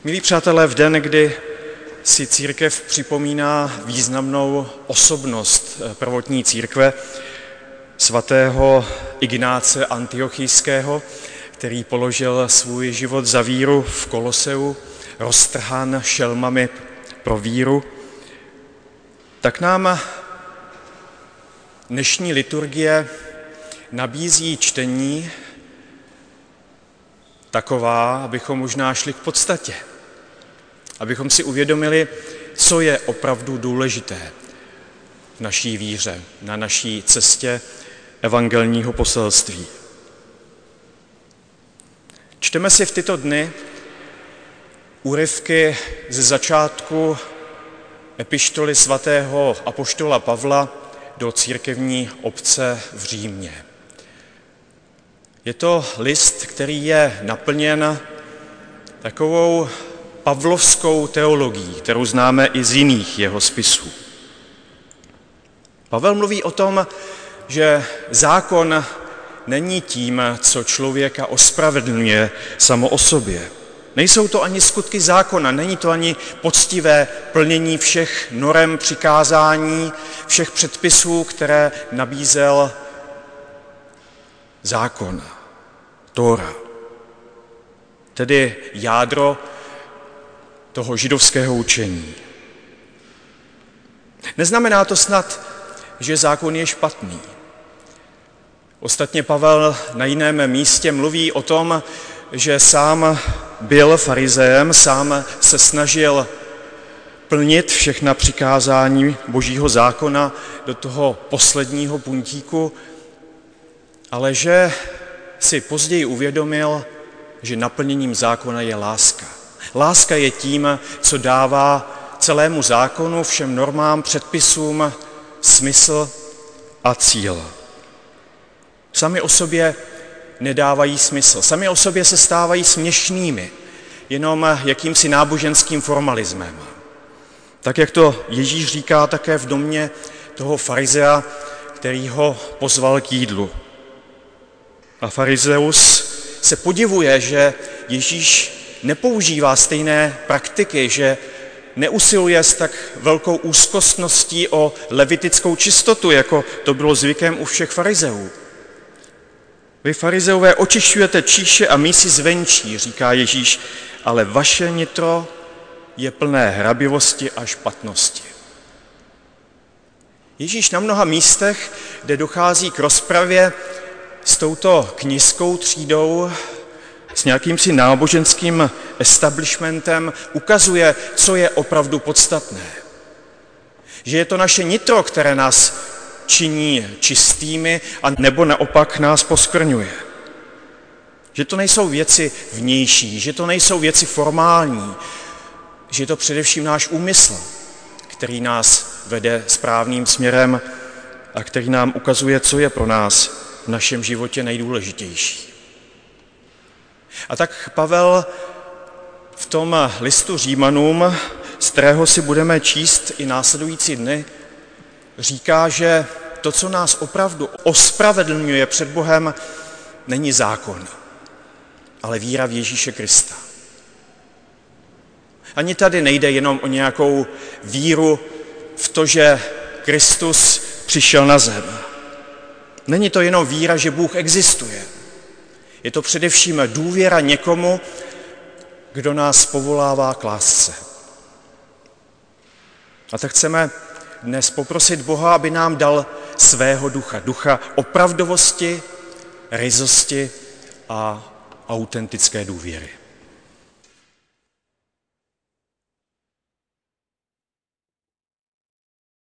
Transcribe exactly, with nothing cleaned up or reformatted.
Milí přátelé, v den, kdy si církev připomíná významnou osobnost prvotní církve, svatého Ignáce Antiochijského, který položil svůj život za víru v Koloseu, roztrhán šelmami pro víru, tak nám dnešní liturgie nabízí čtení taková, abychom možná šli k podstatě, abychom si uvědomili, co je opravdu důležité v naší víře, na naší cestě evangelního poselství. Čteme si v tyto dny úryvky ze začátku epištoly svatého apoštola Pavla do církevní obce v Římě. Je to list, který je naplněn takovou pavlovskou teologií, kterou známe i z jiných jeho spisů. Pavel mluví o tom, že zákon není tím, co člověka ospravedlňuje samo o sobě. Nejsou to ani skutky zákona, není to ani poctivé plnění všech norem přikázání, všech předpisů, které nabízel zákon, Tóra, tedy jádro toho židovského učení. Neznamená to snad, že zákon je špatný. Ostatně Pavel na jiném místě mluví o tom, že sám byl farizeem, sám se snažil plnit všechna přikázání Božího zákona do toho posledního puntíku, ale že si později uvědomil, že naplněním zákona je láska. Láska je tím, co dává celému zákonu, všem normám, předpisům smysl a cíl. Sami o sobě nedávají smysl. Sami o sobě se stávají směšnými, jenom jakýmsi náboženským formalismem. Tak, jak to Ježíš říká také v domě toho farizea, který ho pozval k jídlu. A farizeus se podivuje, že Ježíš nepoužívá stejné praktiky, že neusiluje s tak velkou úzkostností o levitickou čistotu, jako to bylo zvykem u všech farizeů. Vy farizeové očišťujete číše a mísy zvenčí, říká Ježíš, ale vaše nitro je plné hrabivosti a špatnosti. Ježíš na mnoha místech, kde dochází k rozpravě s touto kněžskou třídou, s nějakým si náboženským establishmentem, ukazuje, co je opravdu podstatné. Že je to naše nitro, které nás činí čistými a nebo naopak nás poskvrňuje. Že to nejsou věci vnější, že to nejsou věci formální, že je to především náš úmysl, který nás vede správným směrem a který nám ukazuje, co je pro nás v našem životě nejdůležitější. A tak Pavel v tom listu Římanům, z kterého si budeme číst i následující dny, říká, že to, co nás opravdu ospravedlňuje před Bohem, není zákon, ale víra v Ježíše Krista. Ani tady nejde jenom o nějakou víru v to, že Kristus přišel na zem. Není to jenom víra, že Bůh existuje. Je to především důvěra někomu, kdo nás povolává k lásce. A tak chceme dnes poprosit Boha, aby nám dal svého ducha, ducha opravdovosti, ryzosti a autentické důvěry.